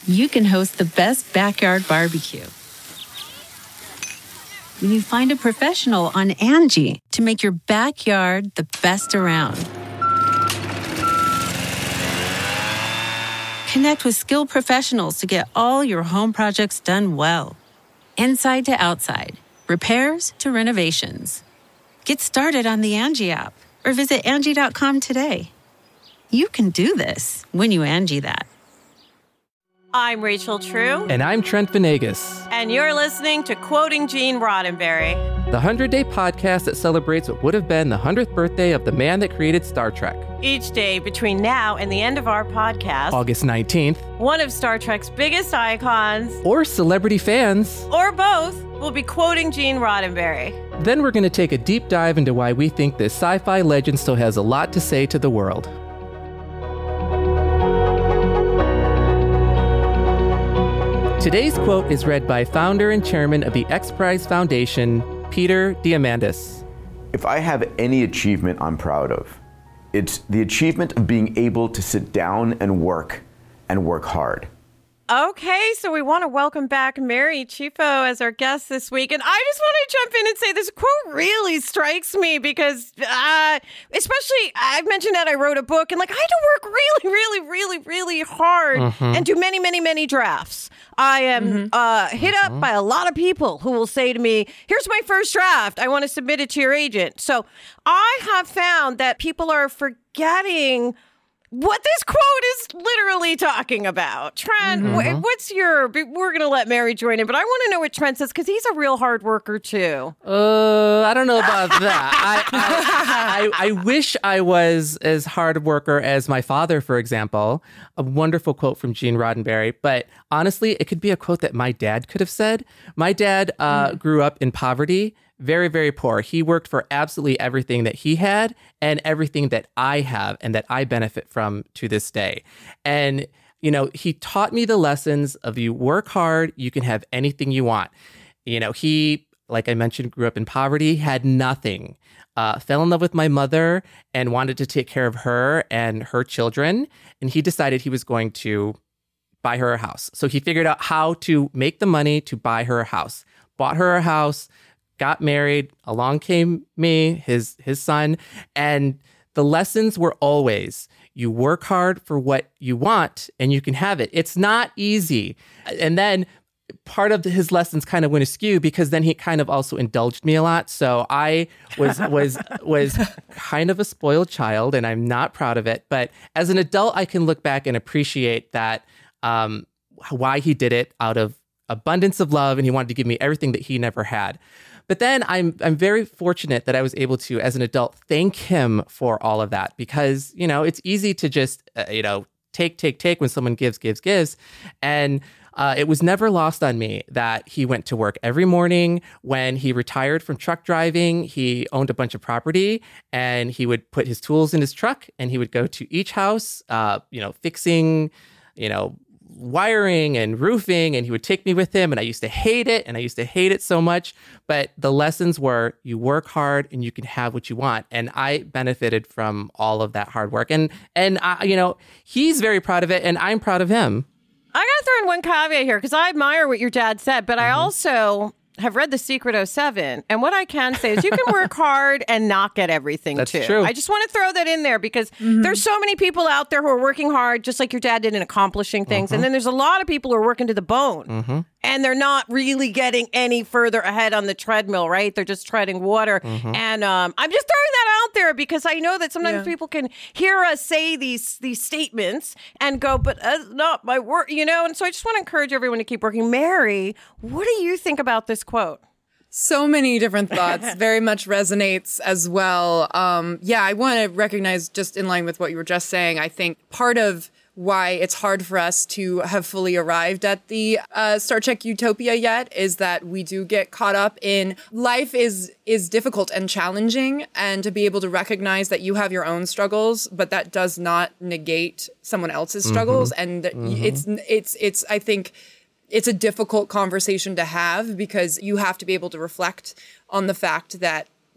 you can host the best backyard barbecue. When you find a professional on Angie to make your backyard the best around. Connect with skilled professionals to get all your home projects done well. Inside to outside, repairs to renovations. Get started on the Angie app or visit Angie.com today. You can do this when you Angie that. I'm Rachel True. And I'm Trent Venegas. And you're listening to Quoting Gene Roddenberry, the 100-day podcast that celebrates what would have been the 100th birthday of the man that created Star Trek. Each day between now and the end of our podcast, August 19th, one of Star Trek's biggest icons, or celebrity fans, or both, will be quoting Gene Roddenberry. Then we're going to take a deep dive into why we think this sci-fi legend still has a lot to say to the world. Today's quote is read by founder and chairman of the X Prize Foundation, Peter Diamandis. If I have any achievement I'm proud of, it's the achievement of being able to sit down and work hard. Okay, so we want to welcome back Mary Chieffo as our guest this week. And I just want to jump in and say this quote really strikes me because, especially, I've mentioned that I wrote a book and I had to work really hard and do many drafts. I am hit up by a lot of people who will say to me, here's my first draft. I want to submit it to your agent. So I have found that people are forgetting what this quote is literally talking about. Trent, what's your... We're going to let Mary join in, but I want to know what Trent says because he's a real hard worker too. I don't know about that. I wish I was as hard a worker as my father, for example. A wonderful quote from Gene Roddenberry. But honestly, it could be a quote that my dad could have said. My dad grew up in poverty. Very, very poor. He worked for absolutely everything that he had and everything that I have and that I benefit from to this day. And, he taught me the lessons of you work hard, you can have anything you want. He, like I mentioned, grew up in poverty, had nothing, fell in love with my mother and wanted to take care of her and her children. And he decided he was going to buy her a house. So he figured out how to make the money to buy her a house, bought her a house, got married, along came me, his son, and the lessons were always, you work hard for what you want and you can have it. It's not easy. And then part of his lessons kind of went askew because then he kind of also indulged me a lot. So I was kind of a spoiled child and I'm not proud of it. But as an adult, I can look back and appreciate that, why he did it out of abundance of love and he wanted to give me everything that he never had. But then I'm very fortunate that I was able to, as an adult, thank him for all of that because, it's easy to just, take when someone gives. And it was never lost on me that he went to work every morning. When he retired from truck driving, he owned a bunch of property and he would put his tools in his truck and he would go to each house, fixing, wiring and roofing, and he would take me with him, and I used to hate it so much. But the lessons were you work hard and you can have what you want, and I benefited from all of that hard work, and he's very proud of it, and I'm proud of him. I gotta throw in one caveat here because I admire what your dad said, but I also have read The Secret 07, and what I can say is you can work hard and not get everything. That's too. True. I just want to throw that in there because there's so many people out there who are working hard, just like your dad did, in accomplishing things, and then there's a lot of people who are working to the bone, and they're not really getting any further ahead on the treadmill, right? They're just treading water, and I'm just throwing that out there because I know that sometimes people can hear us say these statements and go, but that's not my work, and so I just want to encourage everyone to keep working. Mary, what do you think about this quote? So many different thoughts, very much resonates as well. I want to recognize, just in line with what you were just saying, I think part of why it's hard for us to have fully arrived at the Star Trek utopia yet is that we do get caught up in life is difficult and challenging, and to be able to recognize that you have your own struggles, but that does not negate someone else's struggles. And it's I think it's a difficult conversation to have because you have to be able to reflect on the fact that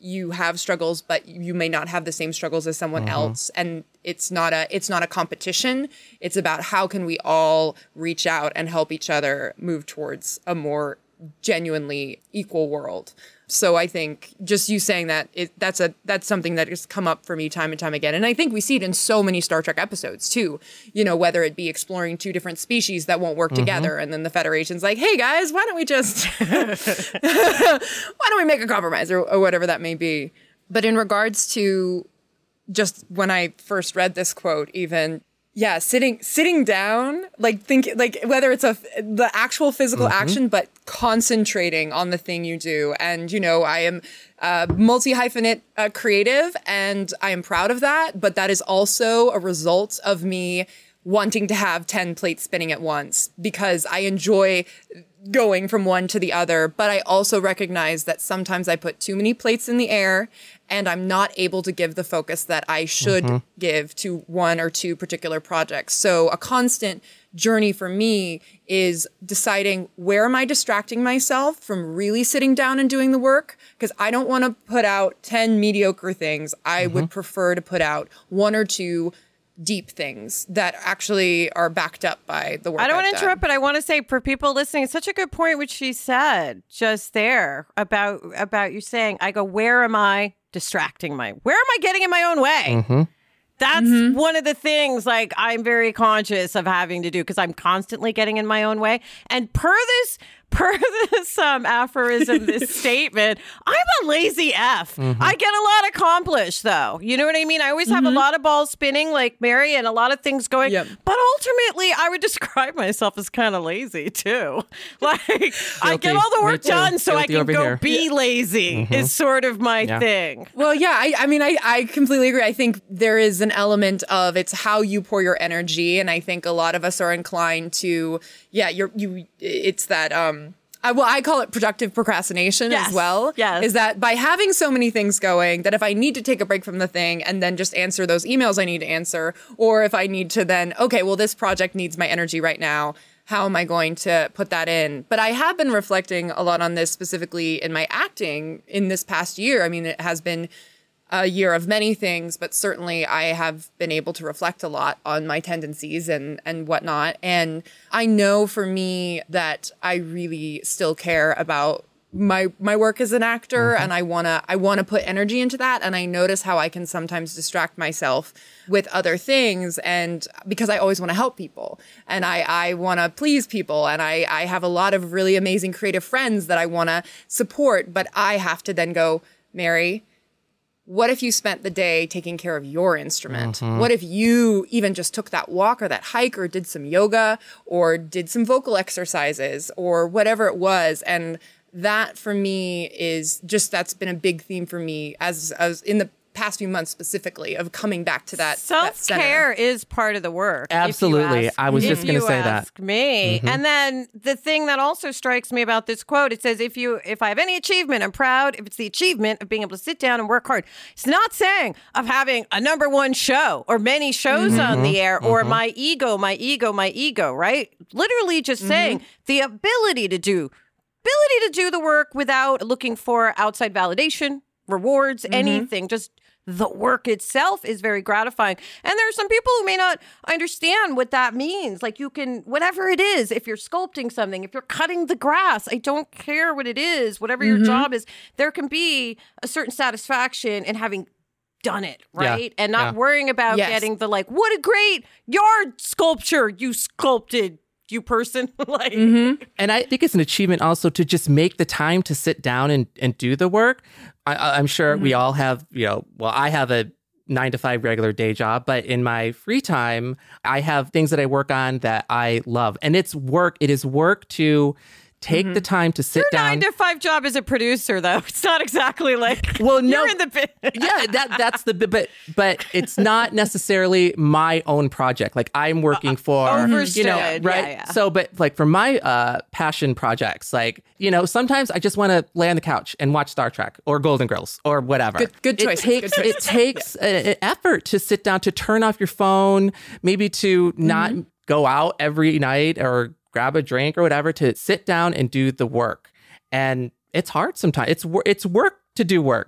you have struggles, but you may not have the same struggles as someone else. And it's not a competition. It's about how can we all reach out and help each other move towards a more genuinely equal world. So I think just you saying that, that's something that has come up for me time and time again. And I think we see it in so many Star Trek episodes too, whether it be exploring two different species that won't work together. And then the Federation's like, hey guys, why don't we just, why don't we make a compromise or whatever that may be. But in regards to just when I first read this quote, even, yeah, sitting down, whether it's the actual physical action, but concentrating on the thing you do. And, I am multi-hyphenate creative, and I am proud of that. But that is also a result of me wanting to have 10 plates spinning at once, because I enjoy going from one to the other. But I also recognize that sometimes I put too many plates in the air, and I'm not able to give the focus that I should give to one or two particular projects. So a constant journey for me is deciding, where am I distracting myself from really sitting down and doing the work? Because I don't want to put out 10 mediocre things. I would prefer to put out one or two deep things that actually are backed up by the work. I don't want I've to done. interrupt, but I want to say for people listening, it's such a good point which she said just there about you saying, I go, where am I distracting where am I getting in my own way? That's one of the things I'm very conscious of having to do, because I'm constantly getting in my own way. And per this aphorism, this statement, I'm a lazy F. I get a lot accomplished, though. You know what I mean? I always have a lot of balls spinning like Mary, and a lot of things going. Yep. But ultimately, I would describe myself as kind of lazy, too. I get all the work done so I can go be lazy is sort of my thing. Well, yeah, I completely agree. I think there is an element of it's how you pour your energy. And I think a lot of us are inclined to, it's that, I call it productive procrastination as well. Yes. Is that by having so many things going, that if I need to take a break from the thing and then just answer those emails I need to answer, or if I need to then, okay, well, this project needs my energy right now, how am I going to put that in? But I have been reflecting a lot on this specifically in my acting in this past year. I mean, it has been a year of many things, but certainly I have been able to reflect a lot on my tendencies and whatnot. And I know for me that I really still care about my work as an actor, and I wanna put energy into that. And I notice how I can sometimes distract myself with other things, and because I always want to help people and I want to please people, and I have a lot of really amazing creative friends that I want to support, but I have to then go, Mary, what if you spent the day taking care of your instrument? What if you even just took that walk or that hike or did some yoga or did some vocal exercises or whatever it was? And that for me is just, that's been a big theme for me as in the past few months specifically, of coming back to that self-care is part of the work. Absolutely. I was just going to say that. Ask me. And then the thing that also strikes me about this quote, it says, if I have any achievement, I'm proud. If it's the achievement of being able to sit down and work hard. It's not saying of having a number one show or many shows on the air or my ego, right? Literally just saying the ability to do the work without looking for outside validation, rewards, anything, just the work itself is very gratifying. And there are some people who may not understand what that means. You can, whatever it is, if you're sculpting something, if you're cutting the grass, I don't care what it is, whatever your job is, there can be a certain satisfaction in having done it, right? And not worrying about getting the what a great yard sculpture you sculpted, you person. And I think it's an achievement also to just make the time to sit down and do the work. I'm sure we all have, I have a 9-to-5 regular day job, but in my free time, I have things that I work on that I love. And it's work. It is work to take the time to sit down. Your 9-to-5 job as a producer, though, it's not exactly well, no, you're in the bit. that's the but it's not necessarily my own project. I'm working for overstood, right? Yeah. So, but for my passion projects, sometimes I just want to lay on the couch and watch Star Trek or Golden Girls or whatever. Good choice. It takes an effort to sit down, to turn off your phone, maybe to not go out every night or grab a drink or whatever, to sit down and do the work. And it's hard sometimes. It's work to do work.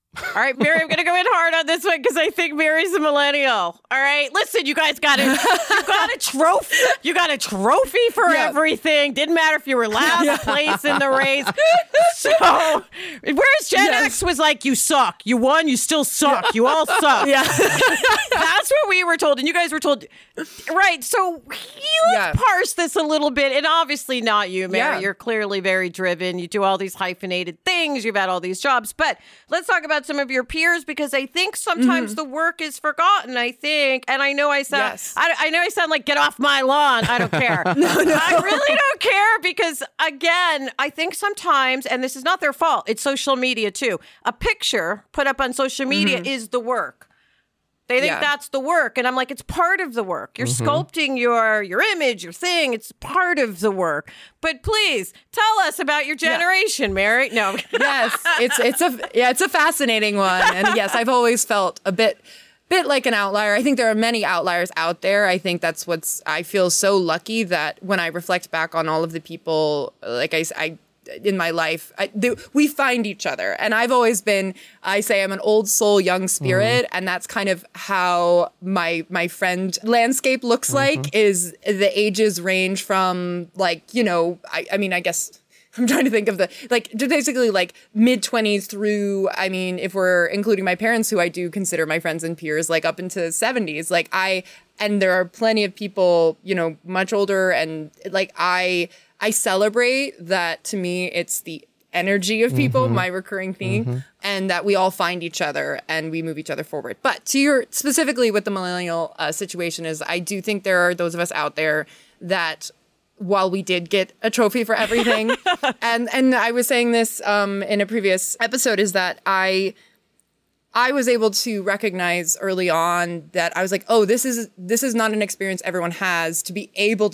All right, Mary, I'm going to go in hard on this one because I think Mary's a millennial. All right, listen, you guys got a trophy. You got a trophy for everything. Didn't matter if you were last place in the race. So, whereas Gen X was like, you suck. You won, you still suck. You all suck. Yeah. That's what we were told, and you guys were told. Right, so let's parse this a little bit, and obviously not you, Mary. Yeah. You're clearly very driven. You do all these hyphenated things. You've had all these jobs, but let's talk about some of your peers, because I think sometimes the work is forgotten. I think, and I know I sound, I know I sound like get off my lawn. I don't care. No. I really don't care, because again, I think sometimes, and this is not their fault, it's social media too. A picture put up on social media is the work. They think that's the work. And I'm like, it's part of the work. You're sculpting your image, your thing. It's part of the work. But please tell us about your generation, Mary. No. Yes, it's a fascinating one. And yes, I've always felt a bit like an outlier. I think there are many outliers out there. I think that's I feel so lucky that when I reflect back on all of the people, like I in my life, we find each other. And I've always been, I say I'm an old soul, young spirit. And that's kind of how my friend landscape looks like, is the ages range from like, I mean, I guess I'm trying to think of basically like mid-20s through, I mean, if we're including my parents, who I do consider my friends and peers, like up into the 70s, and there are plenty of people, much older, and like I celebrate that. To me, it's the energy of people, my recurring theme, and that we all find each other and we move each other forward. But to your specifically with the millennial situation, is I do think there are those of us out there that, while we did get a trophy for everything, and I was saying this in a previous episode, is that I was able to recognize early on that I was like, oh, this is not an experience everyone has, to be able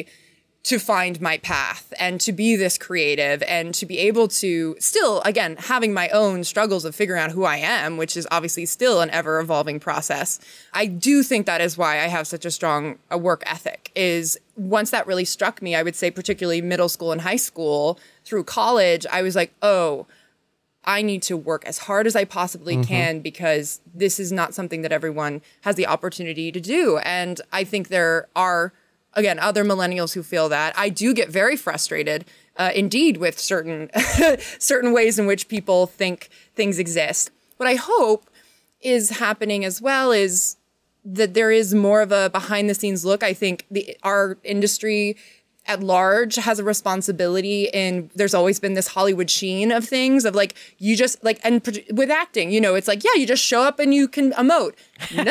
to find my path and to be this creative and to be able to still, again, having my own struggles of figuring out who I am, which is obviously still an ever evolving process. I do think that is why I have such a strong work ethic, is once that really struck me, I would say particularly middle school and high school through college, I was like, oh, I need to work as hard as I possibly can, because this is not something that everyone has the opportunity to do. And I think there are, again, other millennials who feel that. I do get very frustrated, indeed, with certain ways in which people think things exist. What I hope is happening as well is that there is more of a behind-the-scenes look. I think our industry at large has a responsibility, and there's always been this Hollywood sheen of things, of like, you just like, and with acting, it's like, yeah, you just show up and you can emote. No.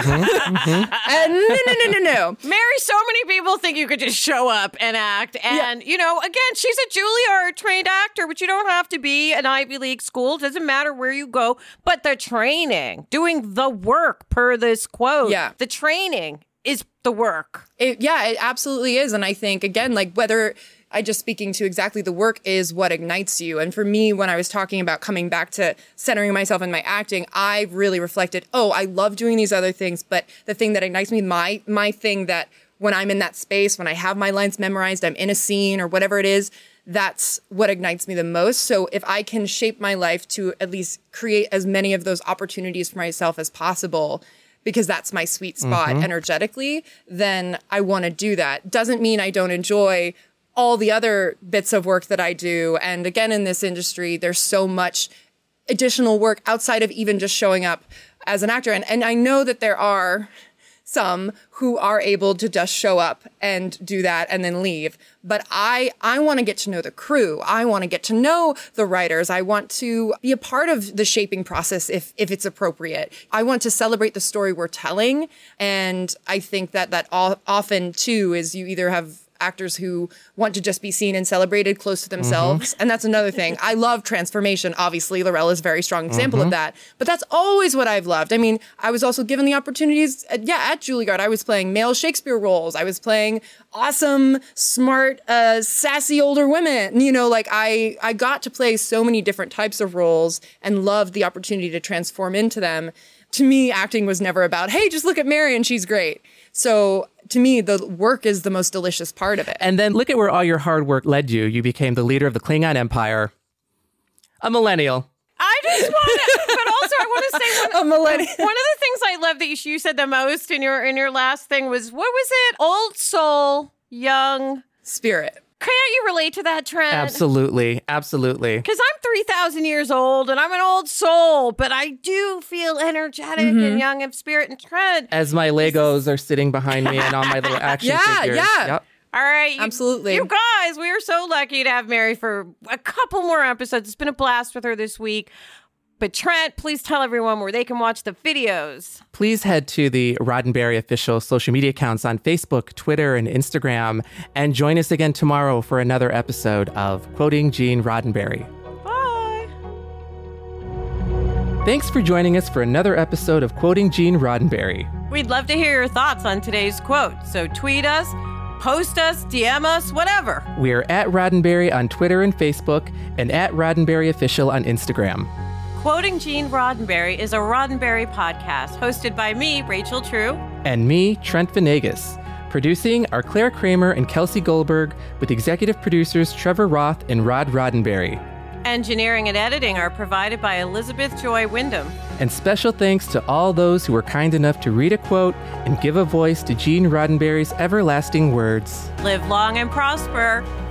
No. Mary, so many people think you could just show up and act. And, again, she's a Juilliard trained actor, which you don't have to be an Ivy League school. It doesn't matter where you go. But the training, doing the work per this quote, the training is the work. It absolutely is. And I think, again, like whether I just speaking to exactly the work is what ignites you. And for me, when I was talking about coming back to centering myself in my acting, I really reflected, oh, I love doing these other things. But the thing that ignites me, my thing that when I'm in that space, when I have my lines memorized, I'm in a scene or whatever it is, that's what ignites me the most. So if I can shape my life to at least create as many of those opportunities for myself as possible, because that's my sweet spot energetically, then I want to do that. Doesn't mean I don't enjoy all the other bits of work that I do. And again, in this industry, there's so much additional work outside of even just showing up as an actor. And I know that there are some who are able to just show up and do that and then leave. But I want to get to know the crew. I want to get to know the writers. I want to be a part of the shaping process if it's appropriate. I want to celebrate the story we're telling. And I think that often too is you either have actors who want to just be seen and celebrated close to themselves. And that's another thing. I love transformation. Obviously, Lorella is a very strong example of that. But that's always what I've loved. I mean, I was also given the opportunities at Juilliard. I was playing male Shakespeare roles. I was playing awesome, smart, sassy older women. I got to play so many different types of roles and loved the opportunity to transform into them. To me, acting was never about, hey, just look at Mary and she's great. So to me, the work is the most delicious part of it. And then look at where all your hard work led you. You became the leader of the Klingon Empire. A millennial. I just But also, I want to say A millennial. one of the things I love that you said the most in your last thing was, what was it? Old soul, young Spirit. Can't you relate to that, Trent? Absolutely. Because I'm 3,000 years old and I'm an old soul, but I do feel energetic and young of spirit. And Trent. As my Legos are sitting behind me and all my little action figures. Yeah. Yep. All right. Absolutely. You guys, we are so lucky to have Mary for a couple more episodes. It's been a blast with her this week. But Trent, please tell everyone where they can watch the videos. Please head to the Roddenberry official social media accounts on Facebook, Twitter, and Instagram, and join us again tomorrow for another episode of Quoting Gene Roddenberry. Bye. Thanks for joining us for another episode of Quoting Gene Roddenberry. We'd love to hear your thoughts on today's quote. So tweet us, post us, DM us, whatever. We're at Roddenberry on Twitter and Facebook, and at Roddenberry Official on Instagram. Quoting Gene Roddenberry is a Roddenberry podcast hosted by me, Rachel True. And me, Trent Venegas. Producing are Claire Kramer and Kelsey Goldberg, with executive producers Trevor Roth and Rod Roddenberry. Engineering and editing are provided by Elizabeth Joy Wyndham. And special thanks to all those who were kind enough to read a quote and give a voice to Gene Roddenberry's everlasting words. Live long and prosper.